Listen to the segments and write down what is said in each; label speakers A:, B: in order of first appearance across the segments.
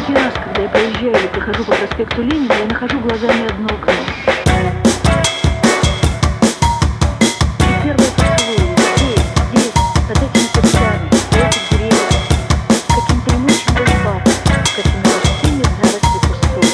A: Всякий раз, когда я проезжаю или прохожу по проспекту Ленина, я нахожу глазами одно окно. И первое поцелуй здесь, под этими кустами, у этих деревьев, каким дремучим дождем, как и густыми заросли кустов.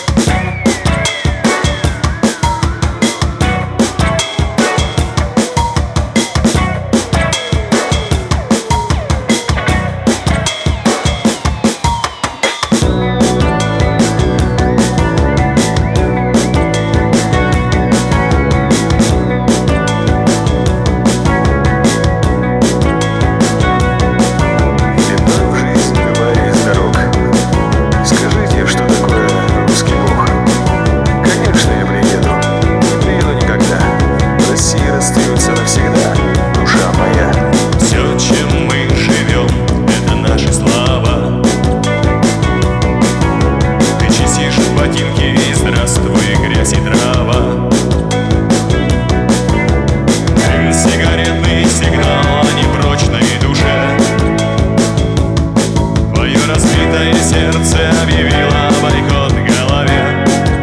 B: Сердце объявило бойкот голове.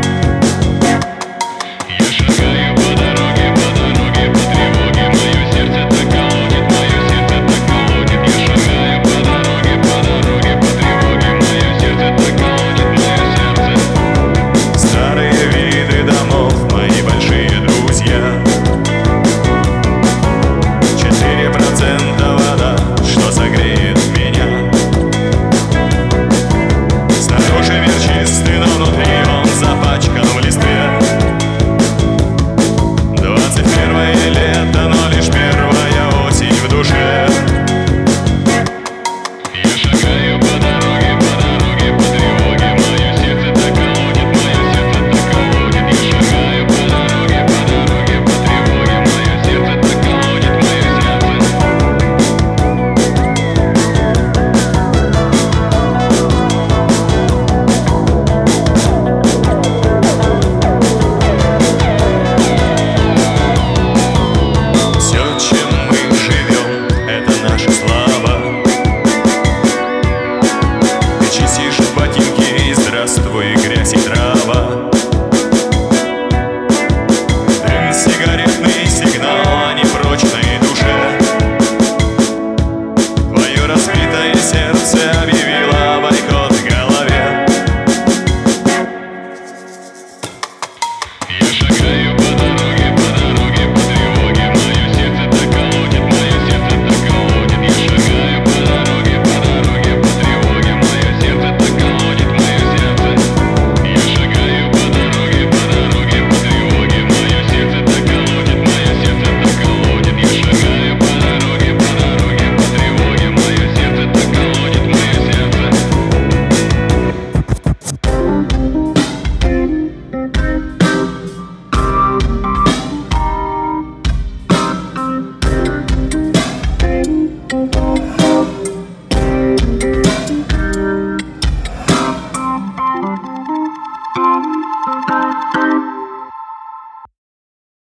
B: Я шагаю по дороге, по тревоге. Мое сердце так колотит, Я шагаю по дороге, по тревоге. Мое сердце так колотит, сердце. Старые виды домов, мои большие друзья. 4% вода, что согреет меня. Мир чистый, но внутри он запачкан в листве. 21-е лето, но лишь первая осень в душе. Я шагаю по дороге, по тревоге. Мое сердце так колотит, Я шагаю по дороге, по тревоге. Мое сердце так колотит, Здравствуй, грязь и трава. Дым, сигаретный сигнал о непрочной душе. Твое разбитое сердце